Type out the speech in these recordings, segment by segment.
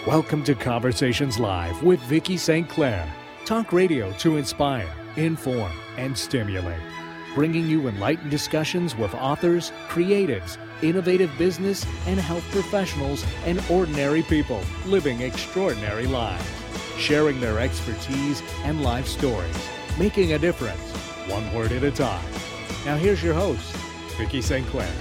Welcome to Conversations Live with Vicki St. Clair. Talk radio to inspire, inform, and stimulate. Bringing you enlightened discussions with authors, creatives, innovative business and health professionals, and ordinary people living extraordinary lives. Sharing their expertise and life stories. Making a difference, one word at a time. Now here's your host, Vicki St. Clair.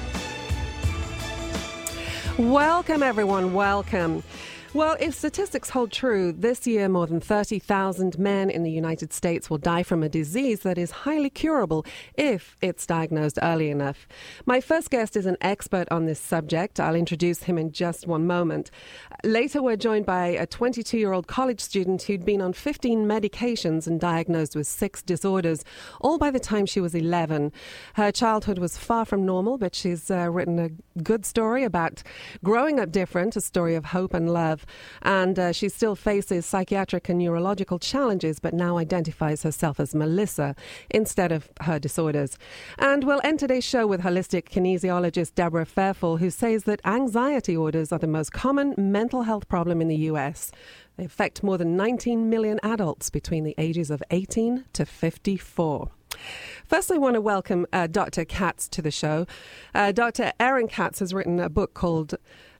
Welcome, everyone. Welcome. Well, if statistics hold true, this year more than 30,000 men in the United States will die from a disease that is highly curable if it's diagnosed early enough. My first guest is an expert on this subject. I'll introduce him in just one moment. Later, we're joined by a 22-year-old college student who'd been on 15 medications and diagnosed with 6 disorders, all by the time she was 11. Her childhood was far from normal, but she's written a good story about growing up different, a story of hope and love. And she still faces psychiatric and neurological challenges, but now identifies herself as Melissa instead of her disorders. And we'll end today's show with holistic kinesiologist Deborah Fairfall, who says that anxiety disorders are the most common mental health problem in the U.S. They affect more than 19 million adults between the ages of 18 to 54. First, I want to welcome Dr. Katz to the show. Dr. Erin Katz has written a book called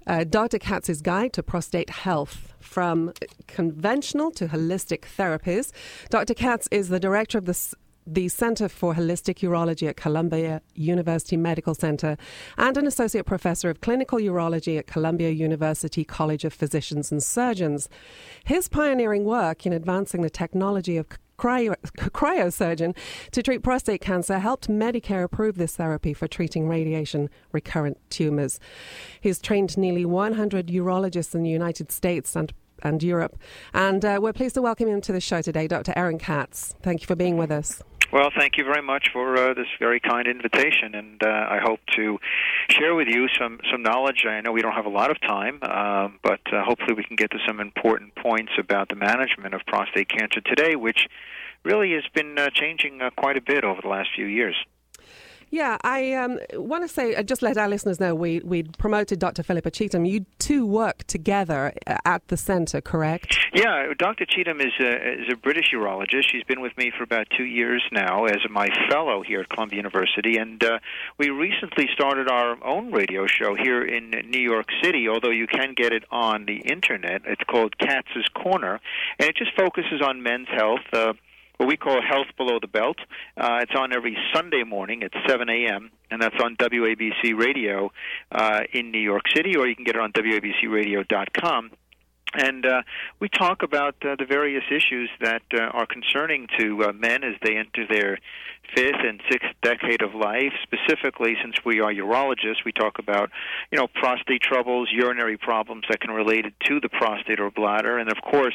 Dr. Katz's Guide to Prostate Health, from conventional to holistic therapies. Dr. Katz is the director of the Center for Holistic Urology at Columbia University Medical Center and an associate professor of clinical urology at Columbia University College of Physicians and Surgeons. His pioneering work in advancing the technology of cryosurgeon to treat prostate cancer helped Medicare approve this therapy for treating radiation recurrent tumors. He's trained nearly 100 urologists in the United States and Europe. And we're pleased to welcome him to the show today, Dr. Erin Katz. Thank you for being with us. Well, thank you very much for this very kind invitation, and I hope to share with you some knowledge. I know we don't have a lot of time, but hopefully we can get to some important points about the management of prostate cancer today, which really has been changing quite a bit over the last few years. Yeah, I want to say, just let our listeners know, we promoted Dr. Philippa Cheetham. You two work together at the center, correct? Yeah, Dr. Cheetham is a British urologist. She's been with me for about 2 years now as my fellow here at Columbia University, and we recently started our own radio show here in New York City, although you can get it on the Internet. It's called Katz's Corner, and it just focuses on men's health, what we call Health Below the Belt. It's on every Sunday morning at 7 a.m., and that's on WABC Radio in New York City, or you can get it on WABCRadio.com. And we talk about the various issues that are concerning to men as they enter their 5th and 6th decade of life. Specifically, since we are urologists, we talk about, prostate troubles, urinary problems that can relate to the prostate or bladder, and of course,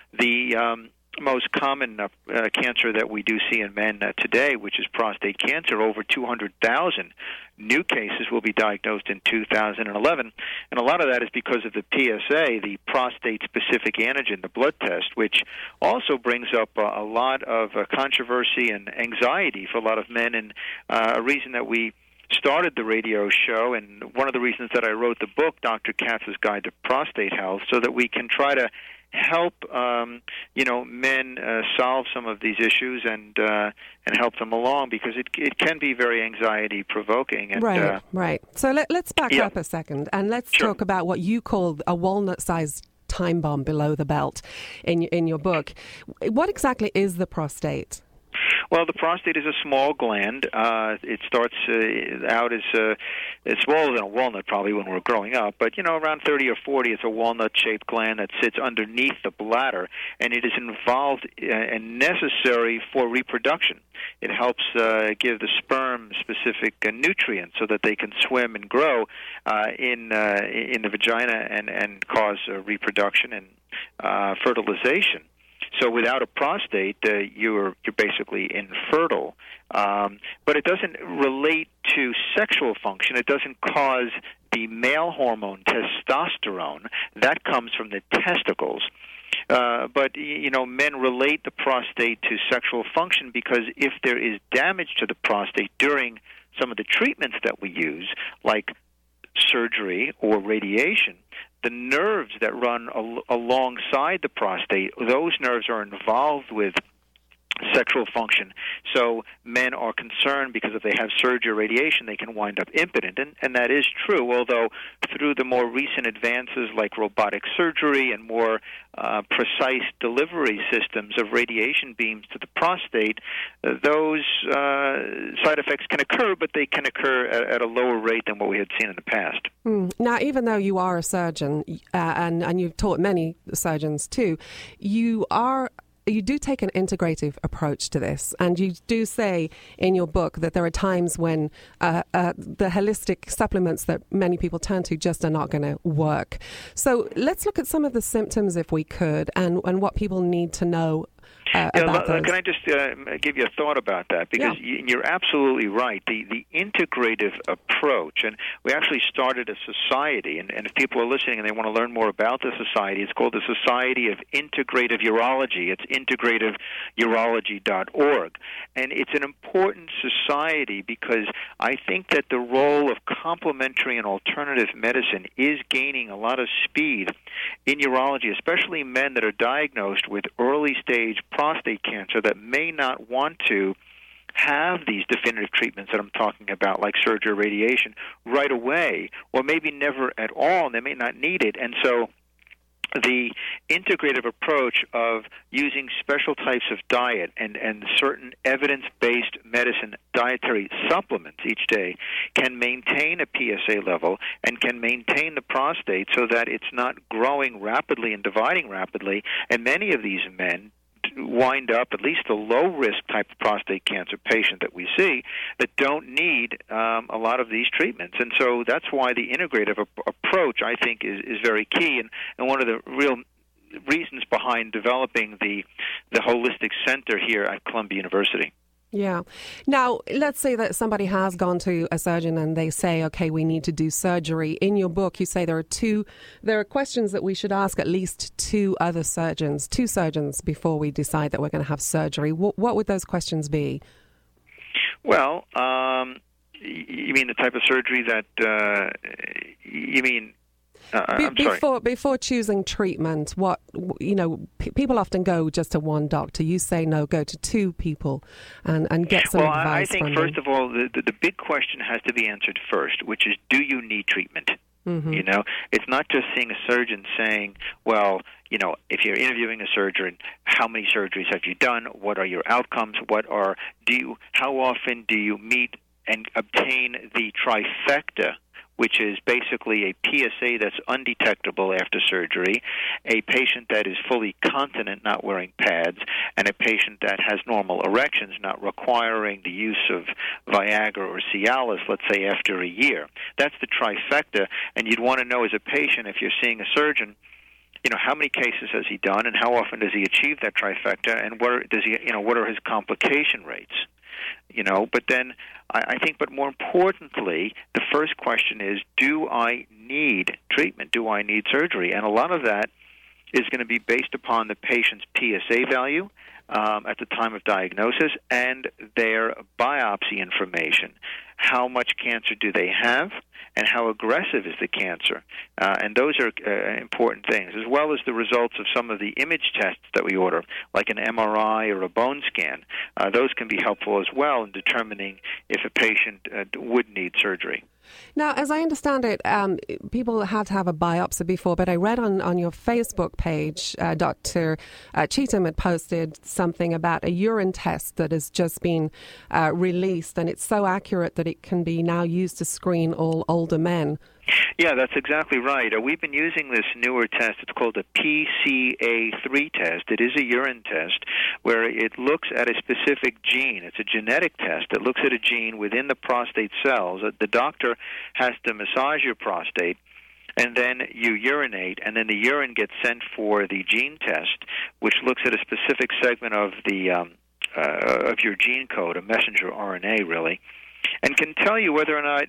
the most common cancer that we do see in men today, which is prostate cancer. Over 200,000 new cases will be diagnosed in 2011, and a lot of that is because of the PSA, the prostate-specific antigen, the blood test, which also brings up a lot of controversy and anxiety for a lot of men, and a reason that we started the radio show, and one of the reasons that I wrote the book, Dr. Katz's Guide to Prostate Health, so that we can try to help men solve some of these issues and help them along, because it can be very anxiety provoking. And, right. So let's back up a second, and let's talk about what you call a walnut-sized time bomb below the belt in your book. What exactly is the prostate? Well, the prostate is a small gland. It starts out as it's smaller than a walnut probably when we're growing up, but around 30 or 40, it's a walnut-shaped gland that sits underneath the bladder, and it is involved and necessary for reproduction. It helps give the sperm specific nutrients so that they can swim and grow in the vagina and cause reproduction and fertilization. So without a prostate, you're basically infertile. But it doesn't relate to sexual function. It doesn't cause the male hormone testosterone. That comes from the testicles. But men relate the prostate to sexual function because if there is damage to the prostate during some of the treatments that we use, like surgery or radiation, the nerves that run alongside the prostate, those nerves are involved with sexual function. So men are concerned because if they have surgery or radiation, they can wind up impotent. And that is true, although through the more recent advances like robotic surgery and more precise delivery systems of radiation beams to the prostate, those side effects can occur, but they can occur at a lower rate than what we had seen in the past. Now, even though you are a surgeon, and you've taught many surgeons too, you do take an integrative approach to this, and you do say in your book that there are times when the holistic supplements that many people turn to just are not going to work. So let's look at some of the symptoms, if we could, and what people need to know about those. Can I just give you a thought about that? Because you're absolutely right. The integrative approach, and we actually started a society, and if people are listening and they want to learn more about the society, it's called the Society of Integrative Urology. It's integrativeurology.org. And it's an important society because I think that the role of complementary and alternative medicine is gaining a lot of speed in urology, especially men that are diagnosed with early-stage prostate cancer that may not want to have these definitive treatments that I'm talking about, like surgery or radiation, right away, or maybe never at all, and they may not need it. And so the integrative approach of using special types of diet and certain evidence-based medicine dietary supplements each day can maintain a PSA level and can maintain the prostate so that it's not growing rapidly and dividing rapidly. And many of these men wind up, at least the low-risk type of prostate cancer patient that we see, that don't need a lot of these treatments. And so that's why the integrative approach, I think, is very key, and one of the real reasons behind developing the Holistic Center here at Columbia University. Yeah. Now, let's say that somebody has gone to a surgeon and they say, okay, we need to do surgery. In your book, you say there are questions that we should ask at least two surgeons before we decide that we're going to have surgery. What would those questions be? Well, you mean the type of surgery that, you mean... Before choosing treatment, people often go just to one doctor. You say no, go to two people and get some advice. Well, I think from first of all, the big question has to be answered first, which is, do you need treatment? Mm-hmm. It's not just seeing a surgeon saying, well, if you're interviewing a surgeon, how many surgeries have you done? What are your outcomes? How often do you meet and obtain the trifecta, which is basically a PSA that's undetectable after surgery, a patient that is fully continent, not wearing pads, and a patient that has normal erections, not requiring the use of Viagra or Cialis, let's say, after a year. That's the trifecta, and you'd want to know as a patient, if you're seeing a surgeon, how many cases has he done, and how often does he achieve that trifecta, and what are his complication rates? But then I think, but more importantly, the first question is, do I need treatment? Do I need surgery? And a lot of that is going to be based upon the patient's PSA value at the time of diagnosis and their biopsy information. How much cancer do they have, and how aggressive is the cancer? And those are important things, as well as the results of some of the image tests that we order, like an MRI or a bone scan. Those can be helpful as well in determining if a patient would need surgery. Now, as I understand it, people have to have a biopsy before, but I read on your Facebook page, Dr. Cheetham had posted something about a urine test that has just been released, and it's so accurate that it can be now used to screen all older men. Yeah, that's exactly right. We've been using this newer test. It's called the PCA3 test. It is a urine test where it looks at a specific gene. It's a genetic test that looks at a gene within the prostate cells. The doctor has to massage your prostate, and then you urinate, and then the urine gets sent for the gene test, which looks at a specific segment of the of your gene code, a messenger RNA, really, and can tell you whether or not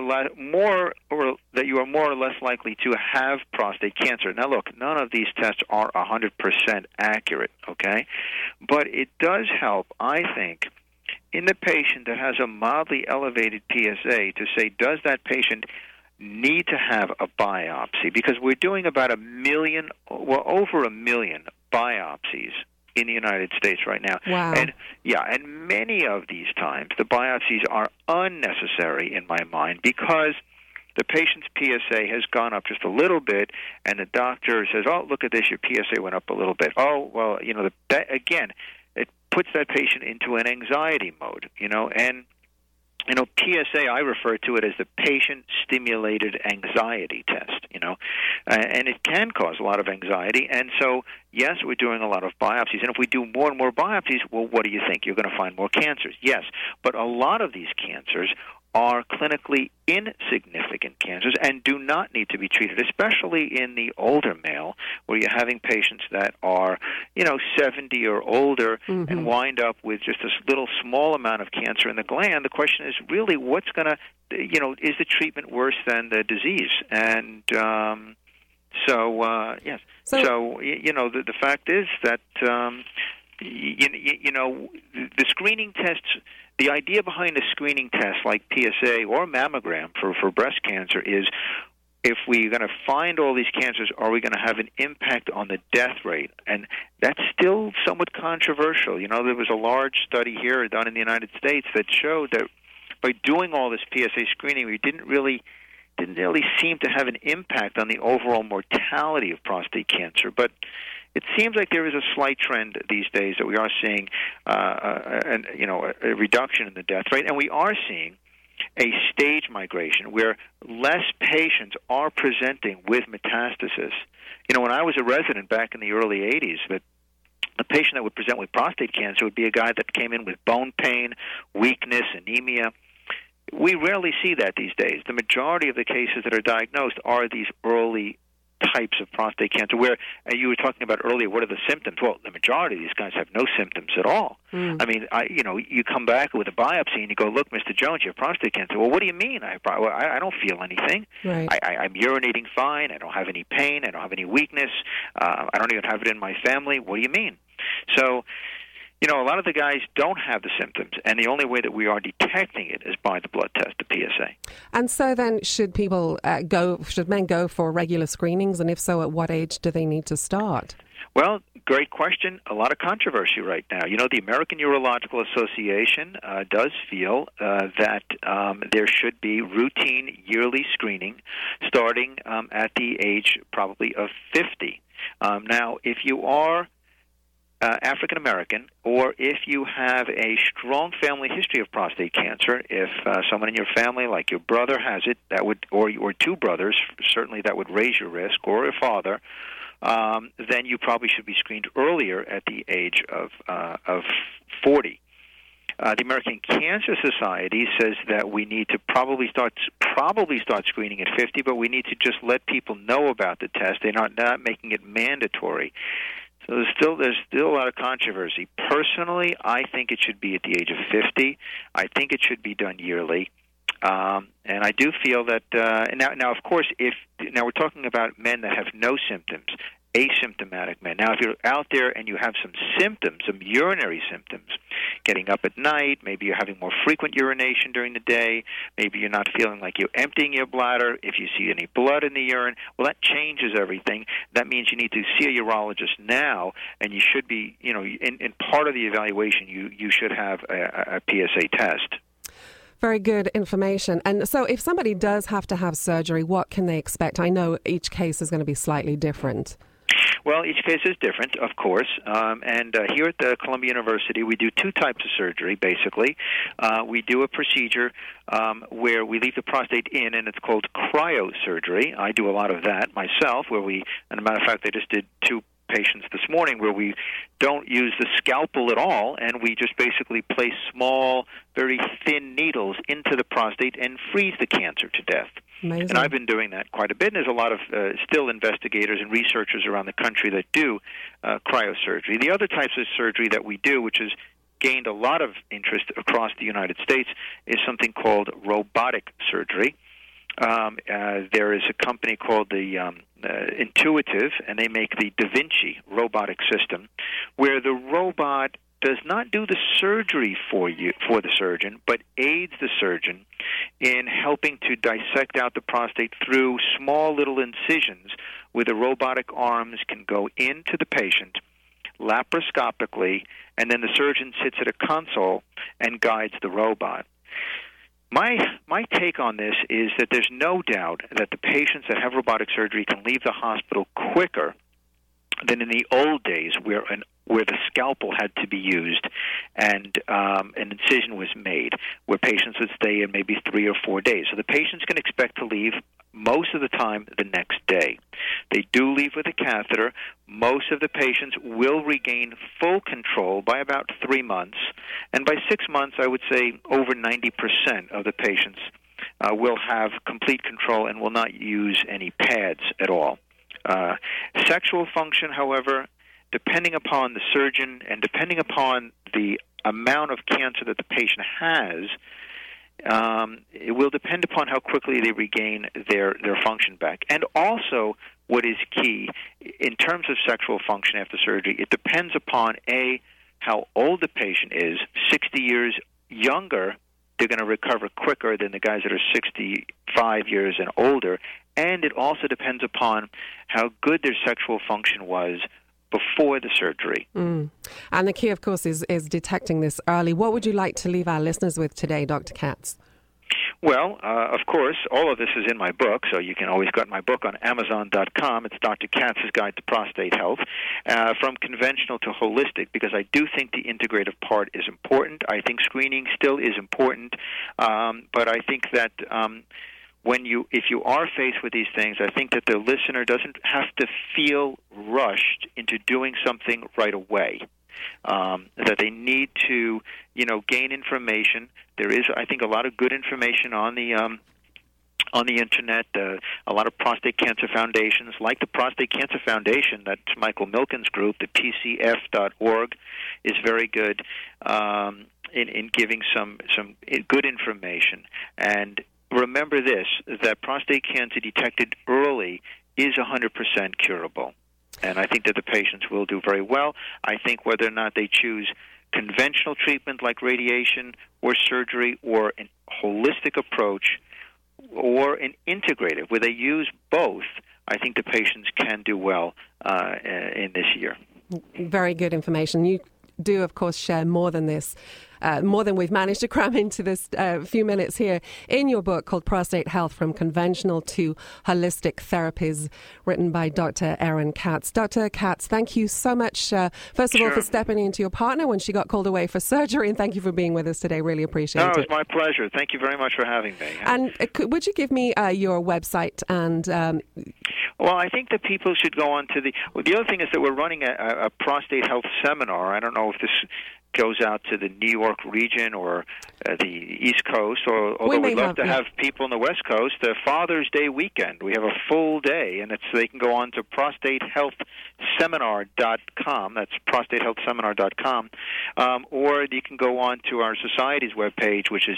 that you are more or less likely to have prostate cancer. Now, look, none of these tests are 100% accurate, okay? But it does help, I think, in the patient that has a mildly elevated PSA to say, does that patient need to have a biopsy because we're doing about over a million biopsies in the United States right now. Wow. And many of these times the biopsies are unnecessary in my mind because the patient's PSA has gone up just a little bit, and the doctor says, "Oh, look at this, your PSA went up a little bit." Oh, well, again, it puts that patient into an anxiety mode, and PSA, I refer to it as the patient-stimulated anxiety test, and it can cause a lot of anxiety. And so, yes, we're doing a lot of biopsies. And if we do more and more biopsies, well, what do you think? You're going to find more cancers. Yes, but a lot of these cancers are clinically insignificant cancers and do not need to be treated, especially in the older male, where you're having patients that are, 70 or older and wind up with just this little small amount of cancer in the gland. The question is really what's going to, is the treatment worse than the disease? And yes. So, the fact is that, the screening tests, the idea behind a screening test like PSA or mammogram for breast cancer is if we're going to find all these cancers, are we going to have an impact on the death rate? And that's still somewhat controversial. There was a large study here done in the United States that showed that by doing all this PSA screening, we didn't really seem to have an impact on the overall mortality of prostate cancer. But it seems like there is a slight trend these days that we are seeing a reduction in the death rate, and we are seeing a stage migration where less patients are presenting with metastasis. When I was a resident back in the early 80s, the patient that would present with prostate cancer would be a guy that came in with bone pain, weakness, anemia. We rarely see that these days. The majority of the cases that are diagnosed are these early types of prostate cancer, where you were talking about earlier, what are the symptoms? Well, the majority of these guys have no symptoms at all. I mean, you come back with a biopsy and you go, look, Mr. Jones, you have prostate cancer. Well, what do you mean? I don't feel anything. Right. I'm urinating fine. I don't have any pain. I don't have any weakness. I don't even have it in my family. What do you mean? So, a lot of the guys don't have the symptoms, and the only way that we are detecting it is by the blood test, the PSA. And so then should men go for regular screenings, and if so, at what age do they need to start? Well, great question. A lot of controversy right now. The American Urological Association does feel that there should be routine yearly screening starting at the age probably of 50. Now, if you are African American, or if you have a strong family history of prostate cancer, if someone in your family, like your brother, has it, that would, or two brothers, certainly that would raise your risk, or a father, then you probably should be screened earlier at the age of 40. The American Cancer Society says that we need to probably start screening at 50, but we need to just let people know about the test. They're not making it mandatory. So there's still a lot of controversy. Personally, I think it should be at the age of 50. I think it should be done yearly. And I do feel that now, of course, now we're talking about men that have no symptoms, asymptomatic men. Now, if you're out there and you have some symptoms, some urinary symptoms, getting up at night, maybe you're having more frequent urination during the day, maybe you're not feeling like you're emptying your bladder, if you see any blood in the urine, well, that changes everything. That means you need to see a urologist now, and you should be, in part of the evaluation, you should have a PSA test. Very good information. And so if somebody does have to have surgery, what can they expect? I know each case is going to be slightly different. Well, each case is different, of course, and here at the Columbia University, we do two types of surgery, basically. We do a procedure where we leave the prostate in, and it's called cryosurgery. I do a lot of that myself, and as a matter of fact, I just did two patients this morning where we don't use the scalpel at all, and we just basically place small, very thin needles into the prostate and freeze the cancer to death. Amazing. And I've been doing that quite a bit, and there's a lot of still investigators and researchers around the country that do cryosurgery. The other types of surgery that we do, which has gained a lot of interest across the United States, is something called robotic surgery. There is a company called the Intuitive, and they make the Da Vinci robotic system, where the robot does not do the surgery for the surgeon, but aids the surgeon in helping to dissect out the prostate through small little incisions where the robotic arms can go into the patient laparoscopically, and then the surgeon sits at a console and guides the robot. My take on this is that there's no doubt that the patients that have robotic surgery can leave the hospital quicker than in the old days where the scalpel had to be used and an incision was made, where patients would stay in maybe 3 or 4 days. So the patients can expect to leave most of the time the next day. They do leave with a catheter. Most of the patients will regain full control by about 3 months, and by 6 months, I would say over 90% of the patients will have complete control and will not use any pads at all. Sexual function, however, depending upon the surgeon and depending upon the amount of cancer that the patient has, it will depend upon how quickly they regain their function back. And also, what is key, in terms of sexual function after surgery, it depends upon, A, how old the patient is. 60 years younger, they're going to recover quicker than the guys that are 65 years and older. And it also depends upon how good their sexual function was before the surgery. And the key, of course, is detecting this early. What would you like to leave our listeners with today, Dr. Katz? Well, of course, all of this is in my book, so you can always get my book on Amazon.com. It's Dr. Katz's Guide to Prostate Health, from conventional to holistic, because I do think the integrative part is important. I think screening still is important, but I think that if you are faced with these things, I think that the listener doesn't have to feel rushed into doing something right away. That they need to, gain information. There is, I think, a lot of good information on the internet. A lot of prostate cancer foundations, like the Prostate Cancer Foundation, that's Michael Milken's group, the PCF.org, is very good in giving some good information. And remember this, that prostate cancer detected early is 100% curable. And I think that the patients will do very well. I think whether or not they choose conventional treatment like radiation or surgery or a holistic approach or an integrative where they use both, I think the patients can do well in this year. Very good information. You do, of course, share more than this, more than we've managed to cram into this few minutes here in your book called Prostate Health from Conventional to Holistic Therapies, written by Dr. Aaron Katz. Dr. Katz, thank you so much, first of all, for stepping into your partner when she got called away for surgery, and thank you for being with us today. Really appreciate it. No, it was my pleasure. Thank you very much for having me. And would you give me your website and... Well, I think that people should go on to the other thing is that we're running a prostate health seminar. I don't know if this goes out to the New York region or the East Coast, or although we'd love to have people on the West Coast, the Father's Day weekend. We have a full day, and they can go on to prostatehealthseminar.com. That's prostatehealthseminar.com. Or you can go on to our society's webpage, which is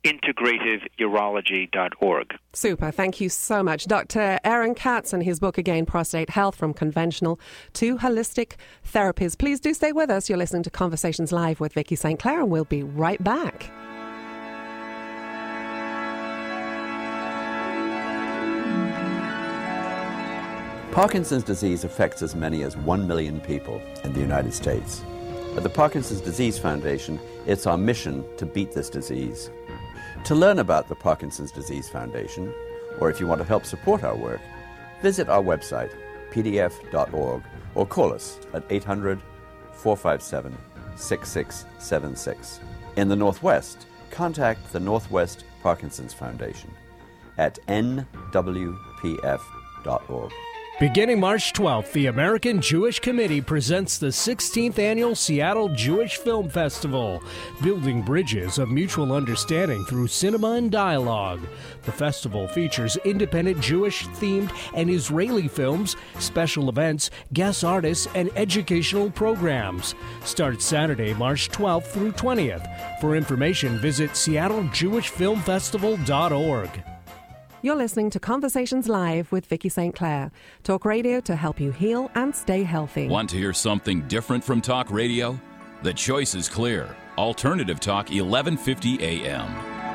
integrativeurology.org. Super. Thank you so much. Dr. Aaron Katz and his book again, Prostate Health from Conventional to Holistic Therapies. Please do stay with us. You're listening to Conversations Live with Vicki St. Clair, and we'll be right back. Parkinson's disease affects as many as 1 million people in the United States. At the Parkinson's Disease Foundation, it's our mission to beat this disease. To learn about the Parkinson's Disease Foundation, or if you want to help support our work, visit our website, pdf.org, or call us at 800-457-6676. In the Northwest, contact the Northwest Parkinson's Foundation at nwpf.org. Beginning March 12th, the American Jewish Committee presents the 16th Annual Seattle Jewish Film Festival, building bridges of mutual understanding through cinema and dialogue. The festival features independent Jewish-themed and Israeli films, special events, guest artists, and educational programs. Starts Saturday, March 12th through 20th. For information, visit seattlejewishfilmfestival.org. You're listening to Conversations Live with Vicki St. Clair. Talk radio to help you heal and stay healthy. Want to hear something different from talk radio? The choice is clear. Alternative Talk, 1150 a.m.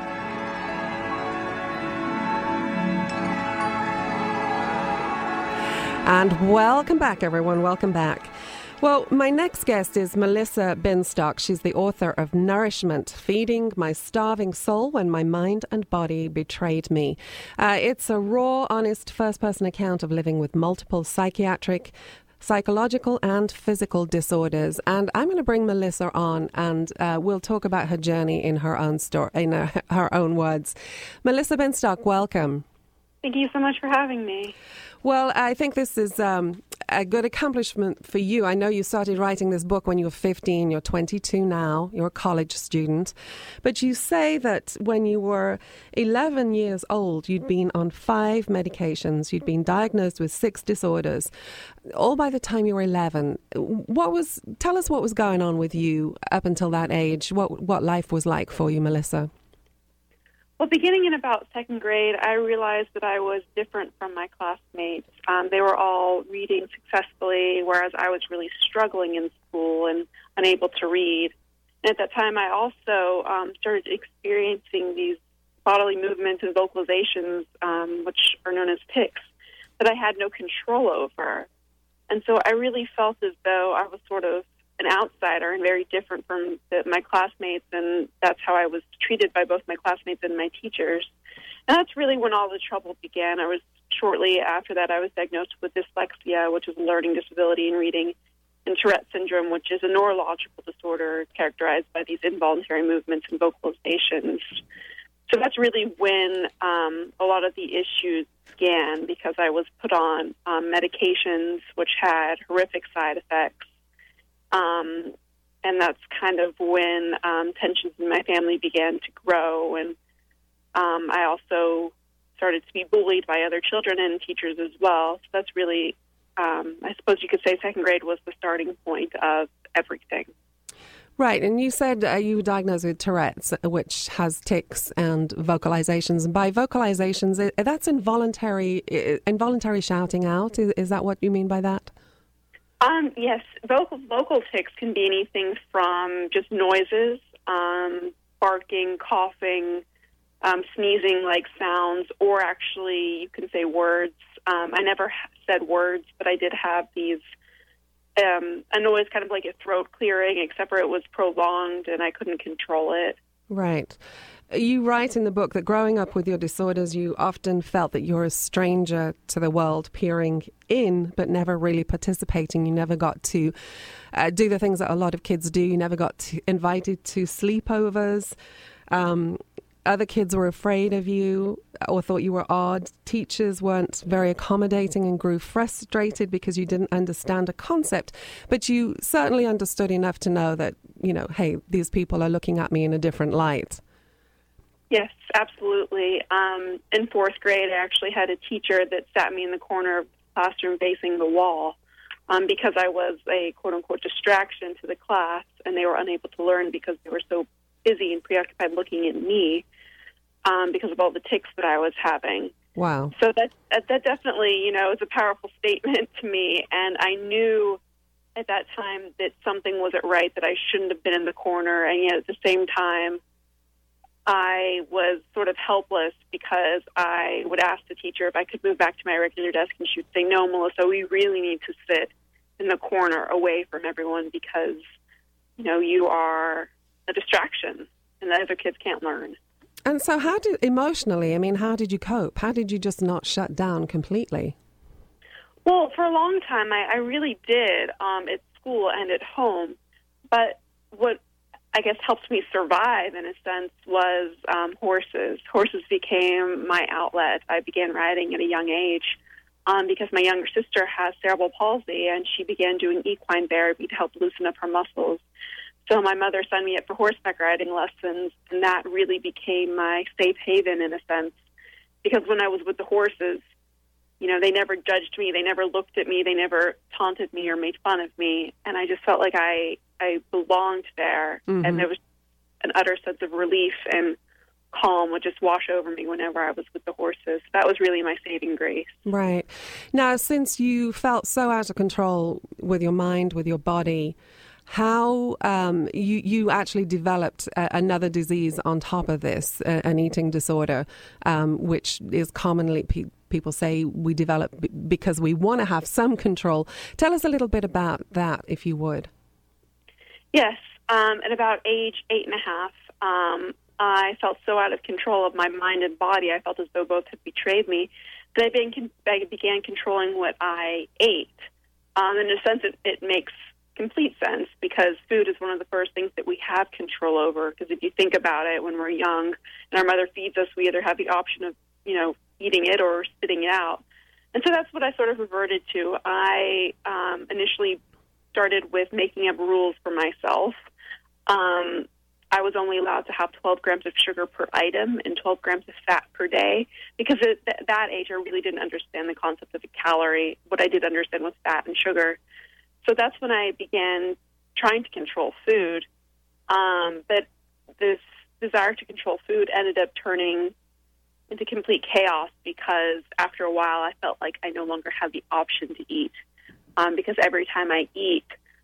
And welcome back, everyone. Welcome back. Well, my next guest is Melissa Binstock. She's the author of Nourishment, Feeding My Starving Soul When My Mind and Body Betrayed Me. It's a raw, honest, first-person account of living with multiple psychiatric, psychological and physical disorders. And I'm going to bring Melissa on, and we'll talk about her journey in her own story, in her own words. Melissa Binstock, welcome. Thank you so much for having me. Well, I think this is a good accomplishment for you. I know you started writing this book when you were 15. You're 22 now. You're a college student. But you say that when you were 11 years old, you'd been on 5 medications. You'd been diagnosed with 6 disorders, all by the time you were 11. Tell us what was going on with you up until that age, what life was like for you, Melissa. Well, beginning in about second grade, I realized that I was different from my classmates. They were all reading successfully, whereas I was really struggling in school and unable to read. And at that time, I also started experiencing these bodily movements and vocalizations, which are known as tics, that I had no control over. And so I really felt as though I was sort of an outsider and very different from my classmates, and that's how I was treated by both my classmates and my teachers. And that's really when all the trouble began. Shortly after that, I was diagnosed with dyslexia, which is a learning disability in reading, and Tourette syndrome, which is a neurological disorder characterized by these involuntary movements and vocalizations. So that's really when a lot of the issues began, because I was put on medications which had horrific side effects. And that's kind of when tensions in my family began to grow, and I also started to be bullied by other children and teachers as well. So that's really, I suppose you could say second grade was the starting point of everything. Right, and you said you were diagnosed with Tourette's, which has tics and vocalizations. And by vocalizations, that's involuntary shouting out. Is that what you mean by that? Yes, vocal tics can be anything from just noises, barking, coughing, sneezing like sounds, or actually you can say words. I never said words, but I did have these, a noise kind of like a throat clearing, except for it was prolonged and I couldn't control it. Right. You write in the book that growing up with your disorders, you often felt that you're a stranger to the world, peering in, but never really participating. You never got to do the things that a lot of kids do. You never got invited to sleepovers. Other kids were afraid of you or thought you were odd. Teachers weren't very accommodating and grew frustrated because you didn't understand a concept. But you certainly understood enough to know that, hey, these people are looking at me in a different light. Yes, absolutely. In 4th grade, I actually had a teacher that sat me in the corner of the classroom facing the wall because I was a quote-unquote distraction to the class, and they were unable to learn because they were so busy and preoccupied looking at me because of all the tics that I was having. Wow. So that definitely, is a powerful statement to me, and I knew at that time that something wasn't right, that I shouldn't have been in the corner, and yet at the same time, I was sort of helpless because I would ask the teacher if I could move back to my regular desk, and she would say, no, Melissa, we really need to sit in the corner away from everyone because, you are a distraction and the other kids can't learn. And so how did you cope? How did you just not shut down completely? Well, for a long time, I really did at school and at home. But what I guess helped me survive, in a sense, was horses. Horses became my outlet. I began riding at a young age because my younger sister has cerebral palsy, and she began doing equine therapy to help loosen up her muscles. So my mother signed me up for horseback riding lessons, and that really became my safe haven, in a sense, because when I was with the horses, they never judged me, they never looked at me, they never taunted me or made fun of me, and I just felt like I belonged there, and there was an utter sense of relief and calm would just wash over me whenever I was with the horses. That was really my saving grace. Right. Now, since you felt so out of control with your mind, with your body, how you actually developed another disease on top of this, an eating disorder, which is commonly people say we develop because we want to have some control. Tell us a little bit about that, if you would. Yes. At about age 8.5, I felt so out of control of my mind and body. I felt as though both had betrayed me. That I began controlling what I ate. In a sense, it makes complete sense because food is one of the first things that we have control over. Because if you think about it, when we're young and our mother feeds us, we either have the option of, eating it or spitting it out. And so that's what I sort of reverted to. I initially started with making up rules for myself. I was only allowed to have 12 grams of sugar per item and 12 grams of fat per day because at that age I really didn't understand the concept of a calorie. What I did understand was fat and sugar. So that's when I began trying to control food. But this desire to control food ended up turning into complete chaos because after a while I felt like I no longer had the option to eat because every time I eat,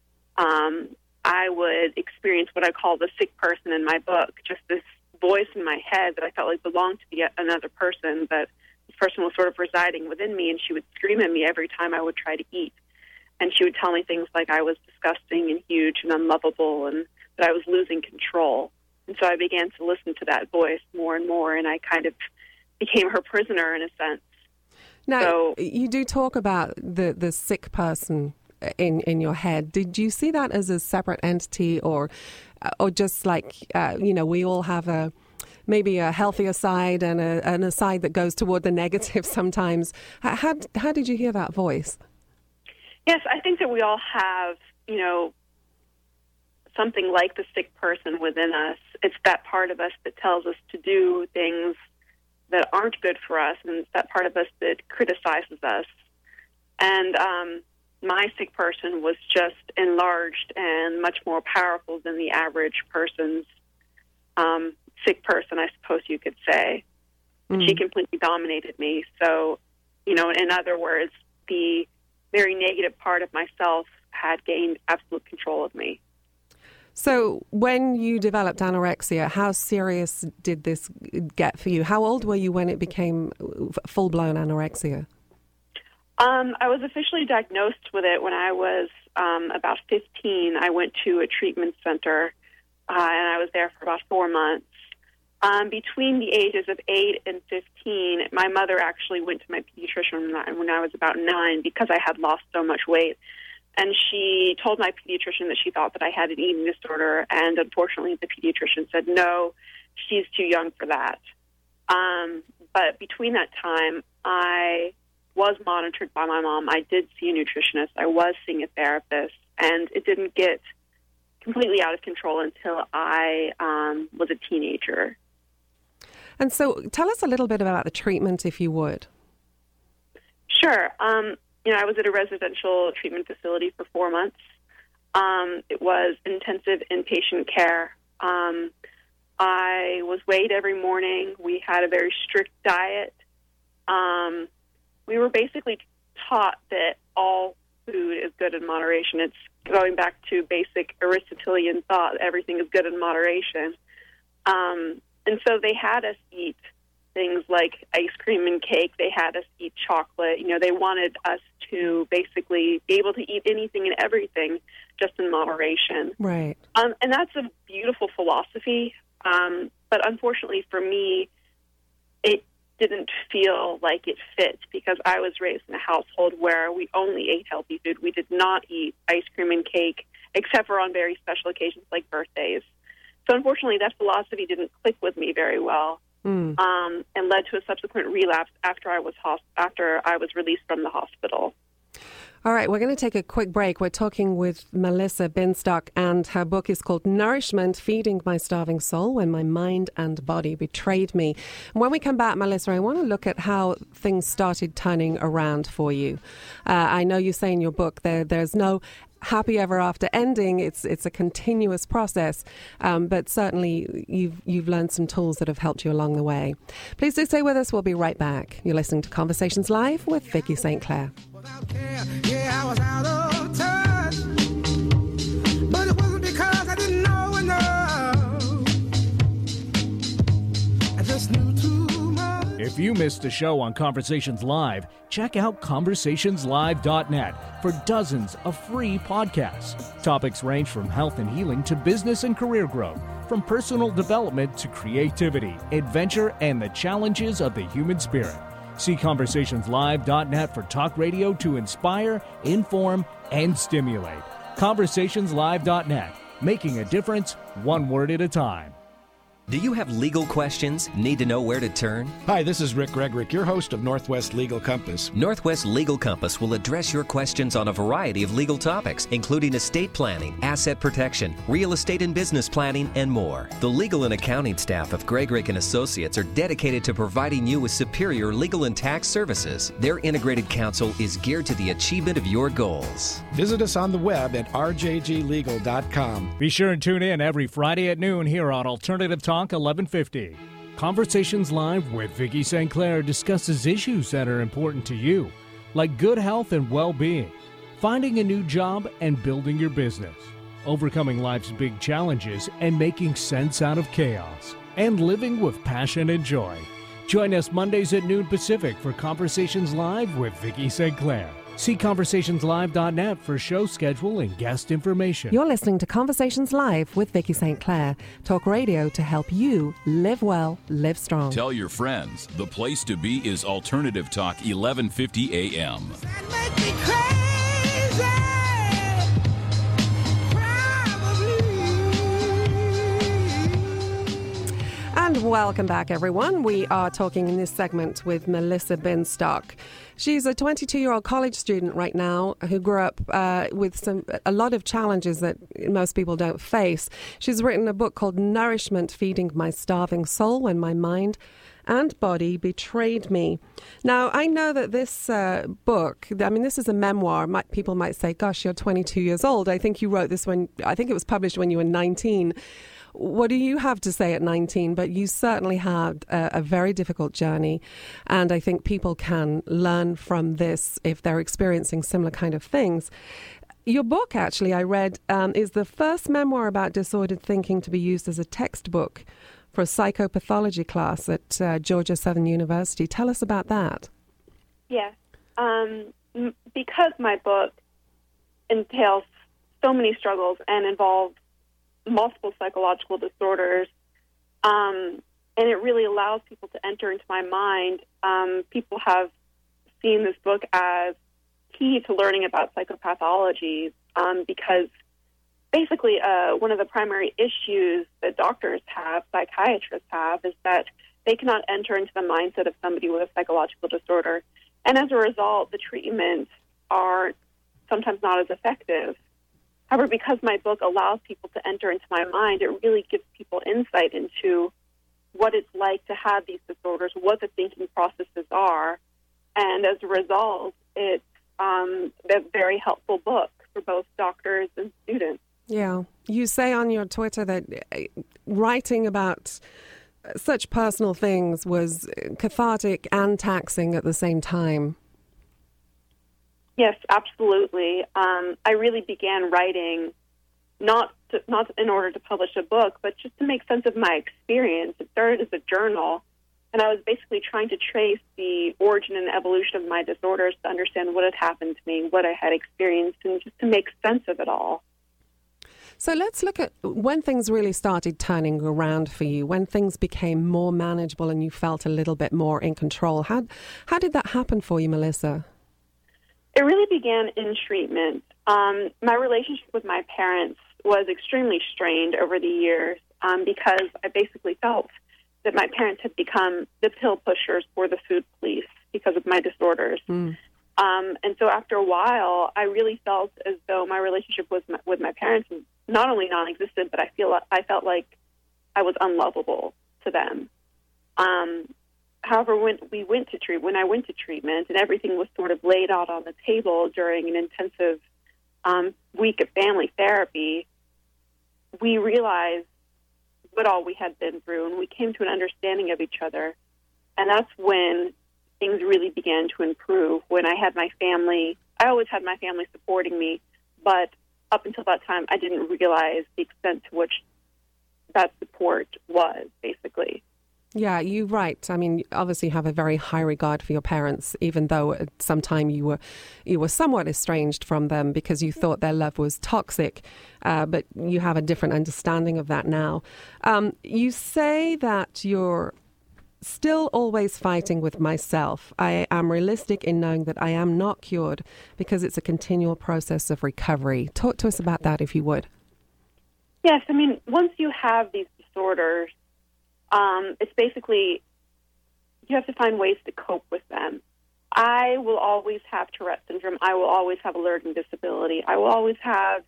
I would experience what I call the sick person in my book, just this voice in my head that I felt like belonged to another person, but this person was sort of residing within me, and she would scream at me every time I would try to eat. And she would tell me things like I was disgusting and huge and unlovable and that I was losing control. And so I began to listen to that voice more and more, and I kind of became her prisoner in a sense. Now, you do talk about the sick person in your head. Did you see that as a separate entity or just like, we all have maybe a healthier side and a side that goes toward the negative sometimes. How did you hear that voice? Yes, I think that we all have, something like the sick person within us. It's that part of us that tells us to do things that aren't good for us, and it's that part of us that criticizes us. And my sick person was just enlarged and much more powerful than the average person's sick person, I suppose you could say. Mm-hmm. She completely dominated me. So, in other words, the very negative part of myself had gained absolute control of me. So when you developed anorexia, how serious did this get for you? How old were you when it became full-blown anorexia? I was officially diagnosed with it when I was about 15. I went to a treatment center, and I was there for about 4 months. Between the ages of 8 and 15, my mother actually went to my pediatrician when I was about 9 because I had lost so much weight. And she told my pediatrician that she thought that I had an eating disorder, and unfortunately the pediatrician said, no, she's too young for that. But between that time, I was monitored by my mom. I did see a nutritionist. I was seeing a therapist, and it didn't get completely out of control until I was a teenager. And so tell us a little bit about the treatment, if you would. Sure. I was at a residential treatment facility for 4 months. It was intensive inpatient care. I was weighed every morning. We had a very strict diet. We were basically taught that all food is good in moderation. It's going back to basic Aristotelian thought, everything is good in moderation. And so they had us eat things like ice cream and cake. They had us eat chocolate. They wanted us to basically be able to eat anything and everything just in moderation. Right. And that's a beautiful philosophy. But unfortunately for me, it didn't feel like it fit because I was raised in a household where we only ate healthy food. We did not eat ice cream and cake except for on very special occasions like birthdays. So unfortunately, that philosophy didn't click with me very well. And led to a subsequent relapse after I was released from the hospital. All right, we're going to take a quick break. We're talking with Melissa Binstock, and her book is called Nourishment, Feeding My Starving Soul, When My Mind and Body Betrayed Me. And when we come back, Melissa, I want to look at how things started turning around for you. I know you say in your book there's no happy ever after ending. It's a continuous process, but certainly you've learned some tools that have helped you along the way. Please do stay with us. We'll be right back. You're listening to Conversations Live with Vicki St. Clair. Yeah, I was out of touch, but If you missed a show on Conversations Live, check out conversationslive.net for dozens of free podcasts. Topics range from health and healing to business and career growth, from personal development to creativity, adventure, and the challenges of the human spirit. See conversationslive.net for talk radio to inspire, inform, and stimulate. Conversationslive.net, making a difference one word at a time. Do you have legal questions? Need to know where to turn? Hi, this is Rick Gregrick, your host of Northwest Legal Compass. Northwest Legal Compass will address your questions on a variety of legal topics, including estate planning, asset protection, real estate and business planning, and more. The legal and accounting staff of Gregrick and Associates are dedicated to providing you with superior legal and tax services. Their integrated counsel is geared to the achievement of your goals. Visit us on the web at rjglegal.com. Be sure and tune in every Friday at noon here on Alternative Talk 1150. Conversations Live with Vicki St. Clair discusses issues that are important to you, like good health and well-being, finding a new job and building your business, overcoming life's big challenges and making sense out of chaos, and living with passion and joy. Join us Mondays at noon Pacific for Conversations Live with Vicki St. Clair. See conversationslive.net for show schedule and guest information. You're listening to Conversations Live with Vicki St. Clair. Talk radio to help you live well, live strong. Tell your friends the place to be is Alternative Talk 1150 AM. And welcome back, everyone. We are talking in this segment with Melissa Binstock. She's a 22-year-old college student right now who grew up with a lot of challenges that most people don't face. She's written a book called Nourishment: Feeding My Starving Soul When My Mind and Body Betrayed Me. Now, I know that this book, I mean, this is a memoir. People might say, gosh, you're 22 years old. I think you wrote this I think it was published when you were 19. What do you have to say at 19? But you certainly had a very difficult journey, and I think people can learn from this if they're experiencing similar kind of things. Your book, actually, I read, is the first memoir about disordered thinking to be used as a textbook for a psychopathology class at Georgia Southern University. Tell us about that. Yes. Because my book entails so many struggles and involves multiple psychological disorders, and it really allows people to enter into my mind. People have seen this book as key to learning about psychopathology because basically one of the primary issues that doctors have, psychiatrists have, is that they cannot enter into the mindset of somebody with a psychological disorder. And as a result, the treatments are sometimes not as effective. However, because my book allows people to enter into my mind, it really gives people insight into what it's like to have these disorders, what the thinking processes are, and as a result, it's a very helpful book for both doctors and students. Yeah. You say on your Twitter that writing about such personal things was cathartic and taxing at the same time. Yes, absolutely. I really began writing not in order to publish a book, but just to make sense of my experience. It started as a journal, and I was basically trying to trace the origin and evolution of my disorders to understand what had happened to me, what I had experienced, and just to make sense of it all. So let's look at when things really started turning around for you, when things became more manageable and you felt a little bit more in control. How did that happen for you, Melissa? It really began in treatment. My relationship with my parents was extremely strained over the years because I basically felt that my parents had become the pill pushers for the food police because of my disorders. And so after a while, I really felt as though my relationship with my parents was not only non-existent, but I felt like I was unlovable to them. However, when I went to treatment and everything was sort of laid out on the table during an intensive week of family therapy, we realized what all we had been through, and we came to an understanding of each other. And that's when things really began to improve. When I had my family, I always had my family supporting me, but up until that time, I didn't realize the extent to which that support was, basically. Yeah, you're right. I mean, obviously you have a very high regard for your parents, even though at some time you were somewhat estranged from them because you thought their love was toxic, but you have a different understanding of that now. You say that you're still always fighting with myself. I am realistic in knowing that I am not cured because it's a continual process of recovery. Talk to us about that, if you would. Yes, I mean, once you have these disorders, it's basically you have to find ways to cope with them. I will always have Tourette syndrome. I will always have a learning disability. I will always have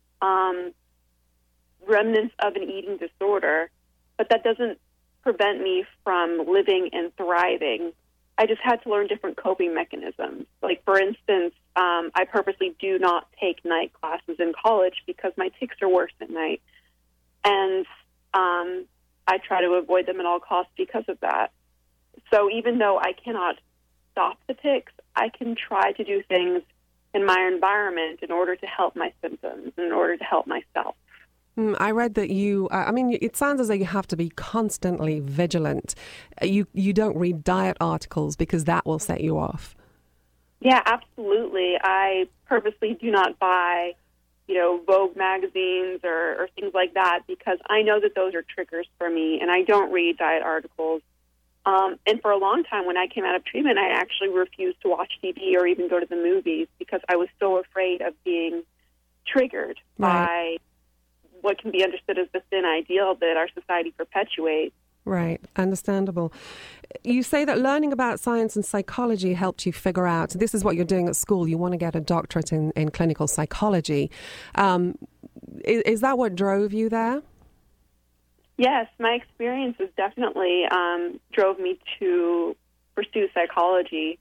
remnants of an eating disorder, but that doesn't prevent me from living and thriving. I just had to learn different coping mechanisms. Like, for instance, I purposely do not take night classes in college because my tics are worse at night. And I try to avoid them at all costs because of that. So even though I cannot stop the tics, I can try to do things in my environment in order to help my symptoms, in order to help myself. I read that it sounds as though you have to be constantly vigilant. You don't read diet articles because that will set you off. Yeah, absolutely. I purposely do not buy, Vogue magazines or things like that because I know that those are triggers for me, and I don't read diet articles. And for a long time, when I came out of treatment, I actually refused to watch TV or even go to the movies because I was so afraid of being triggered by what can be understood as the thin ideal that our society perpetuates. Right, understandable. You say that learning about science and psychology helped you figure out, this is what you're doing at school, you want to get a doctorate in clinical psychology. Is that what drove you there? Yes, my experiences definitely drove me to pursue psychology.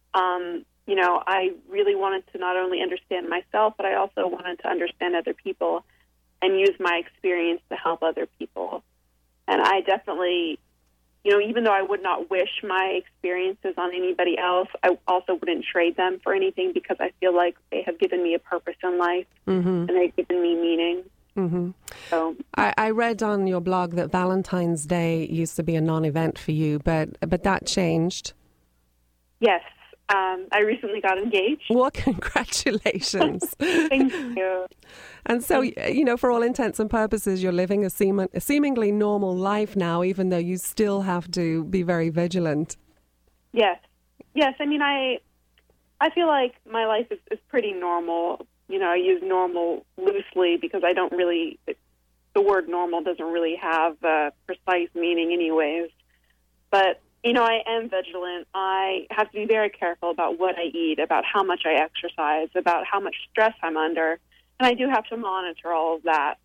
I really wanted to not only understand myself, but I also wanted to understand other people and use my experience to help other people. And I definitely, even though I would not wish my experiences on anybody else, I also wouldn't trade them for anything because I feel like they have given me a purpose in life and they've given me meaning. Mm-hmm. So I read on your blog that Valentine's Day used to be a non-event for you, but that changed. Yes. I recently got engaged. Well, congratulations. Thank you. And so, for all intents and purposes, you're living a seemingly normal life now, even though you still have to be very vigilant. Yes. Yes, I mean, I feel like my life is pretty normal. I use normal loosely because the word normal doesn't really have a precise meaning anyways. But I am vigilant. I have to be very careful about what I eat, about how much I exercise, about how much stress I'm under. And I do have to monitor all of that.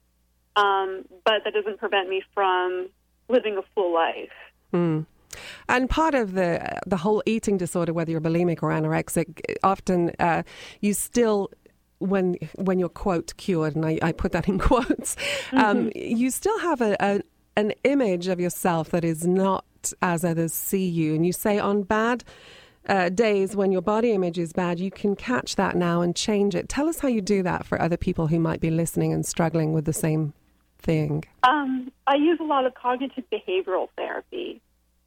But that doesn't prevent me from living a full life. Mm. And part of the whole eating disorder, whether you're bulimic or anorexic, often you still, when you're, quote, cured, and I put that in quotes, you still have an image of yourself that is not as others see you. And you say on bad days when your body image is bad, you can catch that now and change it. Tell us how you do that for other people who might be listening and struggling with the same thing. I use a lot of cognitive behavioral therapy.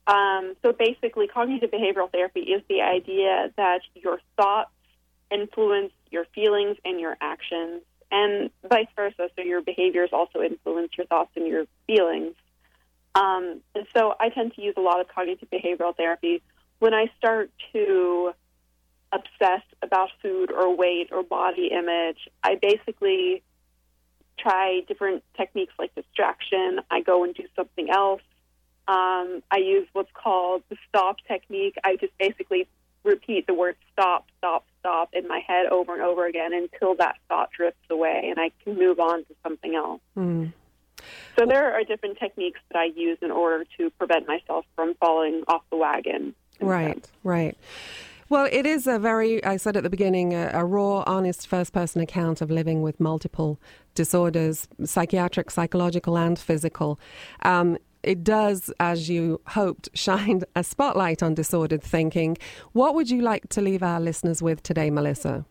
So basically, cognitive behavioral therapy is the idea that your thoughts influence your feelings and your actions, and vice versa. So your behaviors also influence your thoughts and your feelings. And so I tend to use a lot of cognitive behavioral therapy when I start to obsess about food or weight or body image. I basically try different techniques like distraction. I go and do something else. I use what's called the stop technique. I just basically repeat the word stop, stop, stop in my head over and over again until that thought drifts away and I can move on to something else. Mm. So there are different techniques that I use in order to prevent myself from falling off the wagon. Right. Well, it is I said at the beginning, a raw, honest first-person account of living with multiple disorders, psychiatric, psychological, and physical. It does, as you hoped, shine a spotlight on disordered thinking. What would you like to leave our listeners with today, Melissa?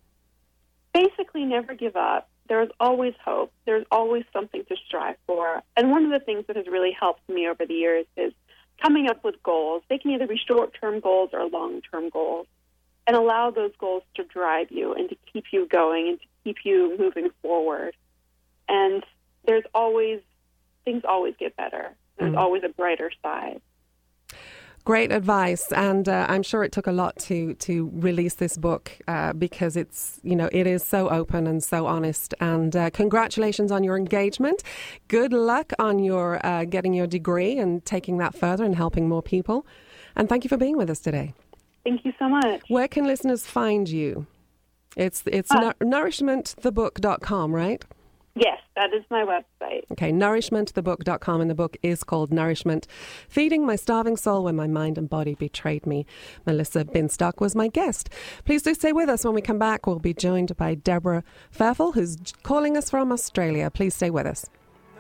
Basically, never give up. There's always hope. There's always something to strive for. And one of the things that has really helped me over the years is coming up with goals. They can either be short-term goals or long-term goals, and allow those goals to drive you and to keep you going and to keep you moving forward. And things always get better. There's always a brighter side. Great advice, and I'm sure it took a lot to release this book because it's, it is so open and so honest. And congratulations on your engagement. Good luck on your getting your degree and taking that further and helping more people. And thank you for being with us today. Thank you so much. Where can listeners find you? It's nourishmentthebook.com, right? Yes, that is my website. Okay, nourishmentthebook.com, and the book is called Nourishment, Feeding My Starving Soul When My Mind and Body Betrayed Me. Melissa Binstock was my guest. Please do stay with us. When we come back, we'll be joined by Deborah Fairfield, who's calling us from Australia. Please stay with us.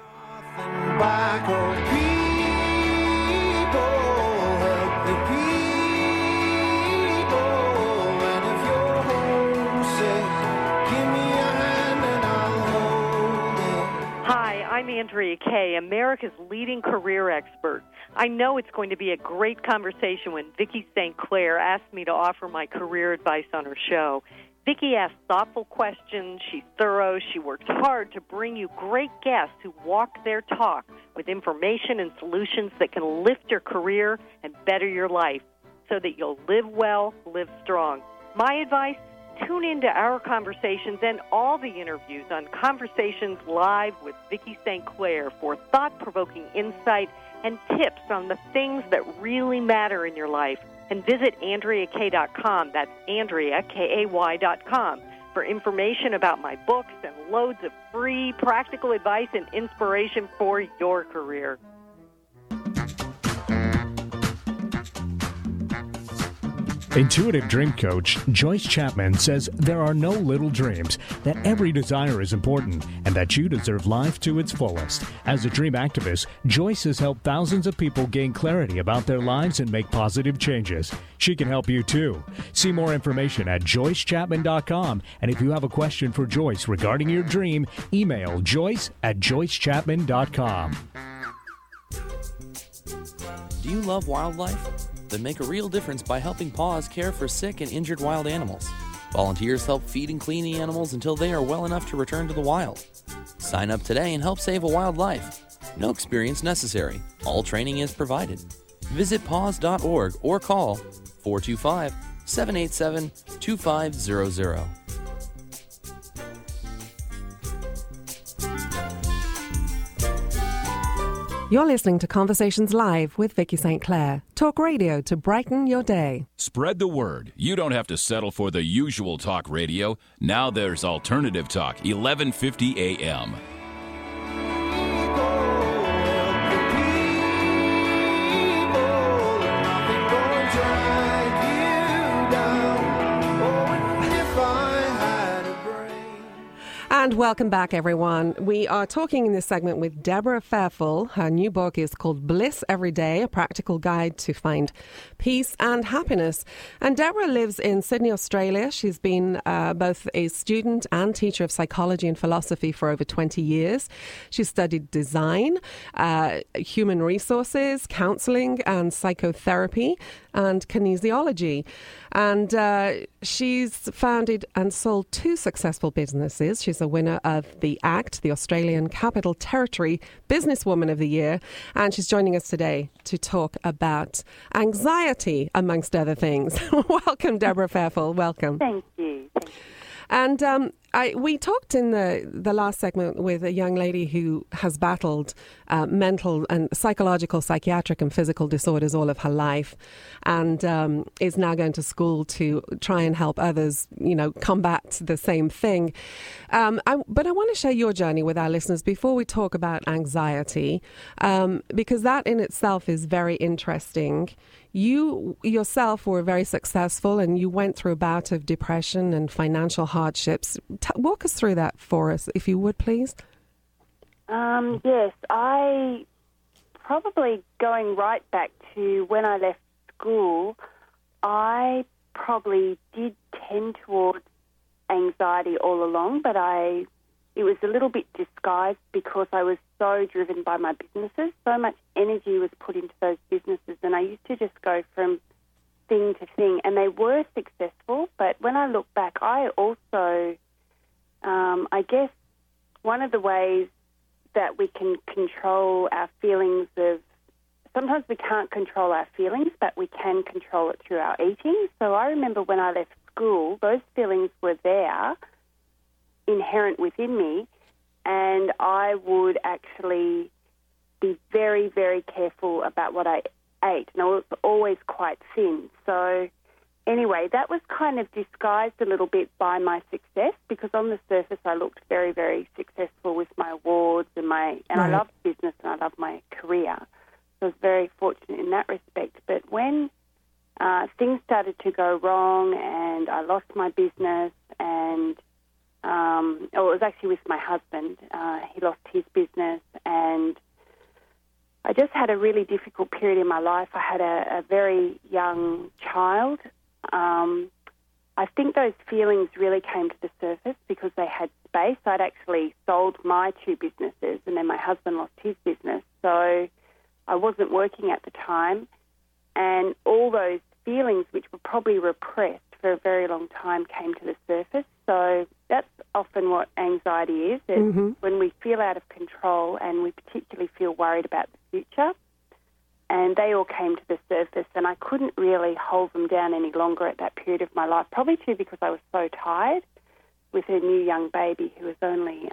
I'm Andrea Kay, America's leading career expert. I know it's going to be a great conversation when Vicki St. Clair asked me to offer my career advice on her show. Vicki asks thoughtful questions, she's thorough, she works hard to bring you great guests who walk their talk with information and solutions that can lift your career and better your life so that you'll live well, live strong. My advice? Tune into our conversations and all the interviews on Conversations Live with Vicki St. Clair for thought-provoking insight and tips on the things that really matter in your life. And visit AndreaKay.com, that's Andrea, K-A-Y.com, for information about my books and loads of free practical advice and inspiration for your career. Intuitive dream coach Joyce Chapman says there are no little dreams, that every desire is important, and that you deserve life to its fullest. As a dream activist, Joyce has helped thousands of people gain clarity about their lives and make positive changes. She can help you too. See more information at joycechapman.com, and if you have a question for Joyce regarding your dream, email joyce@joycechapman.com. Do you love wildlife? Then make a real difference by helping PAWS care for sick and injured wild animals. Volunteers help feed and clean the animals until they are well enough to return to the wild. Sign up today and help save a wild life. No experience necessary. All training is provided. Visit paws.org or call 425-787-2500. You're listening to Conversations Live with Vicki St. Clair. Talk radio to brighten your day. Spread the word. You don't have to settle for the usual talk radio. Now there's Alternative Talk, 1150 AM. And welcome back, everyone. We are talking in this segment with Deborah Fairfield. Her new book is called Bliss Every Day, a practical guide to find peace and happiness. And Deborah lives in Sydney, Australia. She's been both a student and teacher of psychology and philosophy for over 20 years. She's studied design, human resources, counseling and psychotherapy, and kinesiology. And she's founded and sold 2 successful businesses. She's a winner of the ACT, the Australian Capital Territory Businesswoman of the Year. And she's joining us today to talk about anxiety, amongst other things. Welcome, Deborah Fairfield. Welcome. Thank you. And we talked in the last segment with a young lady who has battled mental and psychological, psychiatric and physical disorders all of her life, and is now going to school to try and help others, combat the same thing. But I want to share your journey with our listeners before we talk about anxiety, because that in itself is very interesting. You yourself were very successful and you went through a bout of depression and financial hardships. Walk us through that for us, if you would, please. Yes, I probably going right back to when I left school, I probably did tend towards anxiety all along, but I it was a little bit disguised because I was so driven by my businesses. So much energy was put into those businesses, and I used to just go from thing to thing, and they were successful. But when I look back, I also, I guess, one of the ways that we can control our feelings of, sometimes we can't control our feelings, but we can control it through our eating. So I remember when I left school, those feelings were there, inherent within me, and I would actually be very, very careful about what I ate, and I was always quite thin. So anyway, that was kind of disguised a little bit by my success, because on the surface I looked very, very successful with my awards and I loved business and I loved my career. So I was very fortunate in that respect. But when things started to go wrong and I lost my business, and it was actually with my husband. He lost his business, and I just had a really difficult period in my life. I had a very young child. I think those feelings really came to the surface because they had space. I'd actually sold my 2 businesses, and then my husband lost his business. So I wasn't working at the time, and all those feelings, which were probably repressed for a very long time, came to the surface. So that's often what anxiety is, when we feel out of control and we particularly feel worried about the future. And they all came to the surface, and I couldn't really hold them down any longer at that period of my life, probably too because I was so tired with a new young baby who was only,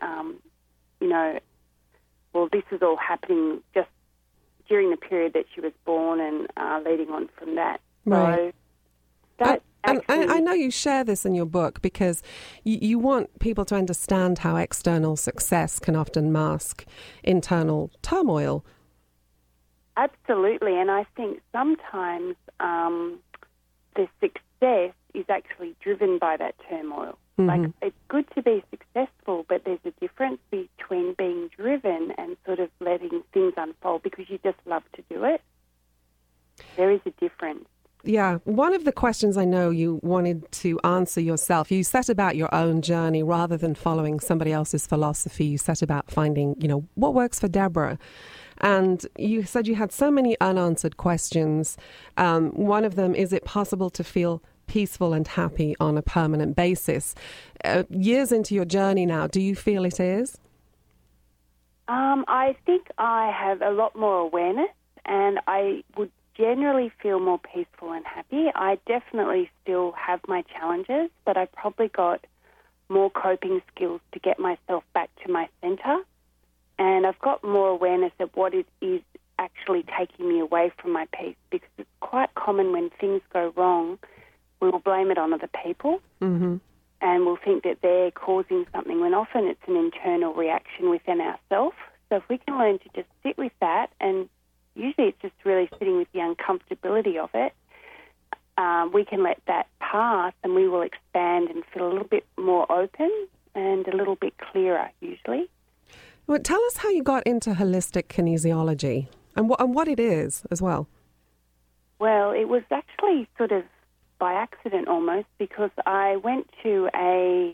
this was all happening just during the period that she was born and leading on from that. Right. So that and I know you share this in your book because you want people to understand how external success can often mask internal turmoil. Absolutely, and I think sometimes the success is actually driven by that turmoil. Like, it's good to be successful, but there's a difference between being driven and sort of letting things unfold because you just love to do it. There is a difference. Yeah, one of the questions I know you wanted to answer yourself, you set about your own journey rather than following somebody else's philosophy. You set about finding, what works for Deborah. And you said you had so many unanswered questions. One of them, is it possible to feel peaceful and happy on a permanent basis? Years into your journey now, do you feel it is? I think I have a lot more awareness, and I would generally feel more peaceful and happy. I definitely still have my challenges, but I probably got more coping skills to get myself back to my centre. And I've got more awareness of what it is actually taking me away from my peace, because it's quite common when things go wrong, we'll blame it on other people, and we'll think that they're causing something, when often it's an internal reaction within ourselves. So if we can learn to just sit with that, and usually it's just really sitting with the uncomfortability of it, we can let that pass, and we will expand and feel a little bit more open and a little bit clearer usually. Well, tell us how you got into holistic kinesiology and what it is as well. Well, it was actually sort of by accident almost, because I went to a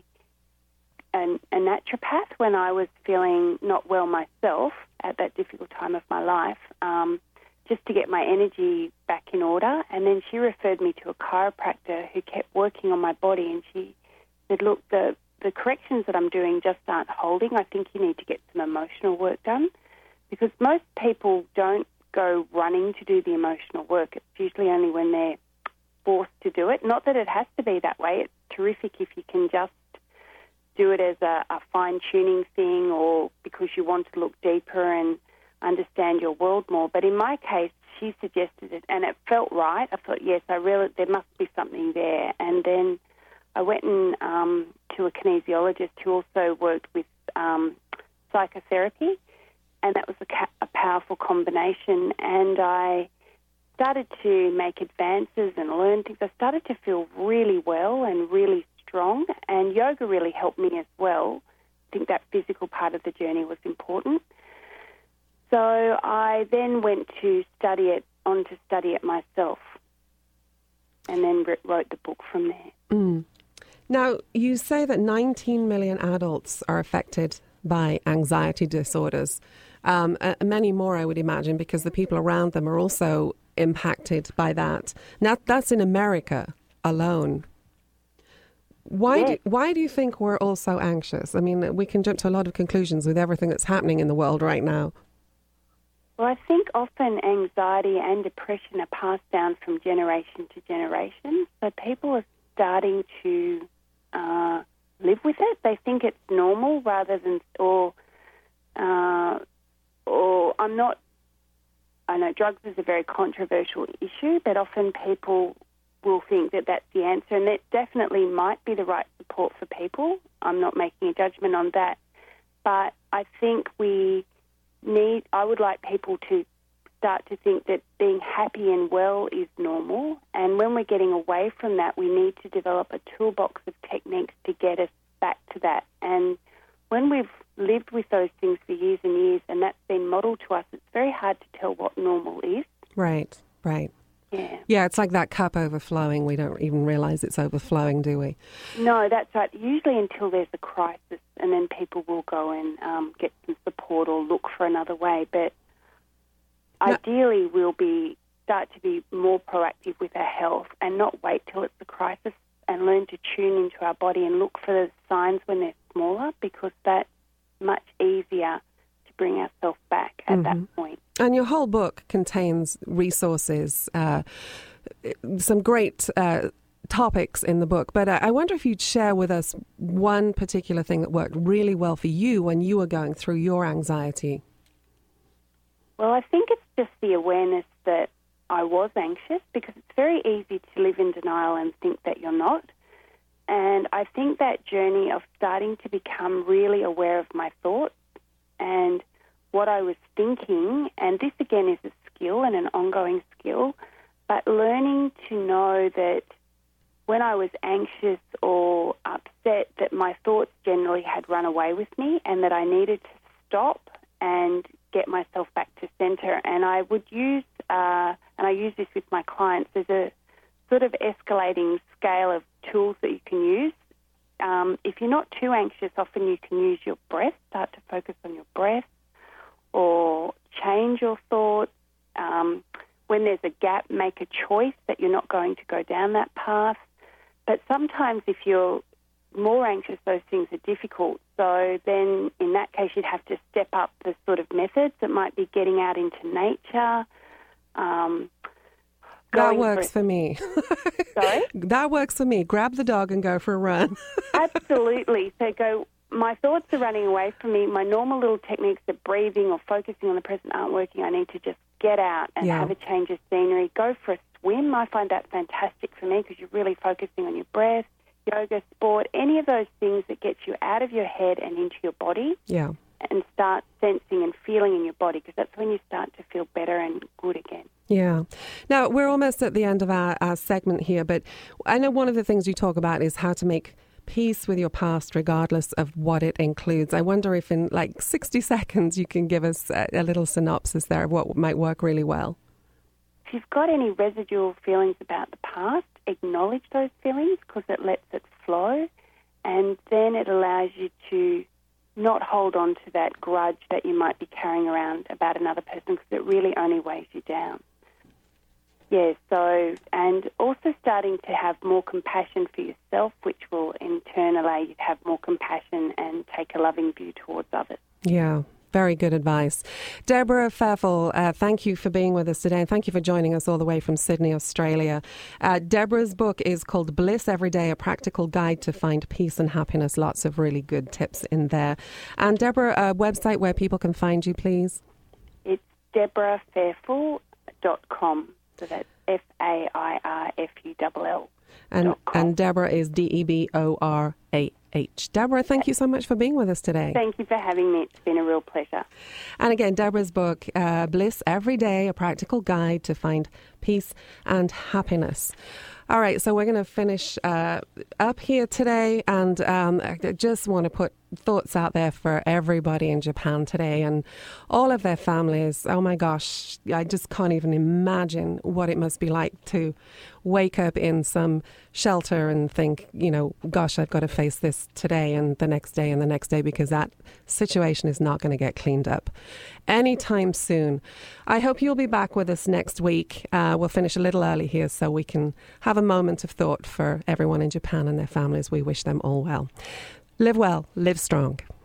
naturopath when I was feeling not well myself at that difficult time of my life, just to get my energy back in order. And then she referred me to a chiropractor who kept working on my body, and she said, look, the corrections that I'm doing just aren't holding. I think you need to get some emotional work done, because most people don't go running to do the emotional work. It's usually only when they're forced to do it. Not that it has to be that way. It's terrific if you can just do it as a fine-tuning thing, or because you want to look deeper and understand your world more. But in my case, she suggested it, and it felt right. I thought, yes, there must be something there. And then I went to a kinesiologist who also worked with psychotherapy, and that was a powerful combination. And I started to make advances and learn things. I started to feel really well and really strong, and yoga really helped me as well. I think that physical part of the journey was important. So I then went to study it myself, and then wrote the book from there. Now, you say that 19 million adults are affected by anxiety disorders. Many more, I would imagine, because the people around them are also impacted by that. Now, that's in America alone. Why do you think we're all so anxious? I mean, we can jump to a lot of conclusions with everything that's happening in the world right now. Well, I think often anxiety and depression are passed down from generation to generation. So people are starting to live with it. They think it's normal rather than, or I'm not, I know drugs is a very controversial issue, but often people will think that that's the answer, and it definitely might be the right support for people. I'm not making a judgment on that. But I think I would like people to start to think that being happy and well is normal, and when we're getting away from that, we need to develop a toolbox of techniques to get us back to that. And when we've lived with those things for years and years, and that's been modelled to us, it's very hard to tell what normal is. Right. Yeah, it's like that cup overflowing. We don't even realise it's overflowing, do we? No, that's right. Usually until there's a crisis, and then people will go and get some support or look for another way. But ideally, we'll start to be more proactive with our health and not wait till it's a crisis, and learn to tune into our body and look for the signs when they're smaller, because that's much easier to bring ourselves back at that point. And your whole book contains resources, some great topics in the book. But I wonder if you'd share with us one particular thing that worked really well for you when you were going through your anxiety. Well, I think it's just the awareness that I was anxious, because it's very easy to live in denial and think that you're not. And I think that journey of starting to become really aware of my thoughts and what I was thinking, and this again is a skill and an ongoing skill, but learning to know that when I was anxious or upset, that my thoughts generally had run away with me, and that I needed to stop and get myself back to center. And I would use, and I use this with my clients, there's a sort of escalating scale of tools that you can use. If you're not too anxious, often you can use your breath, start to focus on your breath, or change your thoughts. When there's a gap, make a choice that you're not going to go down that path. But sometimes if you're more anxious, those things are difficult. So then in that case, you'd have to step up the sort of methods. It might be getting out into nature. That works for me. Sorry? That works for me. Grab the dog and go for a run. Absolutely. So my thoughts are running away from me. My normal little techniques of breathing or focusing on the present aren't working. I need to just get out and have a change of scenery. Go for a swim. I find that fantastic for me, because you're really focusing on your breath. Yoga, sport, any of those things that get you out of your head and into your body. Yeah. And start sensing and feeling in your body, because that's when you start to feel better and good again. Yeah. Now, we're almost at the end of our segment here, but I know one of the things you talk about is how to make peace with your past, regardless of what it includes. I wonder if in like 60 seconds you can give us a little synopsis there of what might work really well. If you've got any residual feelings about the past, acknowledge those feelings, because it lets it flow, and then it allows you to not hold on to that grudge that you might be carrying around about another person, because it really only weighs you down. Yeah, so, and also starting to have more compassion for yourself, which will in turn allow you to have more compassion and take a loving view towards others. Yeah, very good advice. Deborah Pfeffel, thank you for being with us today, and thank you for joining us all the way from Sydney, Australia. Deborah's book is called Bliss Every Day, A Practical Guide to Find Peace and Happiness. Lots of really good tips in there. And Deborah, a website where people can find you, please? It's DeborahPfeffel.com. So that's FAIRFULL. And Deborah is DEBORAH. Deborah, thank you so much for being with us today. Thank you for having me. It's been a real pleasure. And again, Deborah's book, Bliss Every Day, A Practical Guide to Find Peace and Happiness. All right, so we're going to finish up here today, and I just want to put thoughts out there for everybody in Japan today and all of their families. Oh my gosh, I just can't even imagine what it must be like to wake up in some shelter and think, gosh, I've got to face this today and the next day and the next day, because that situation is not going to get cleaned up anytime soon. I hope you'll be back with us next week. We'll finish a little early here so we can have a moment of thought for everyone in Japan and their families. We wish them all well. Live well, live strong.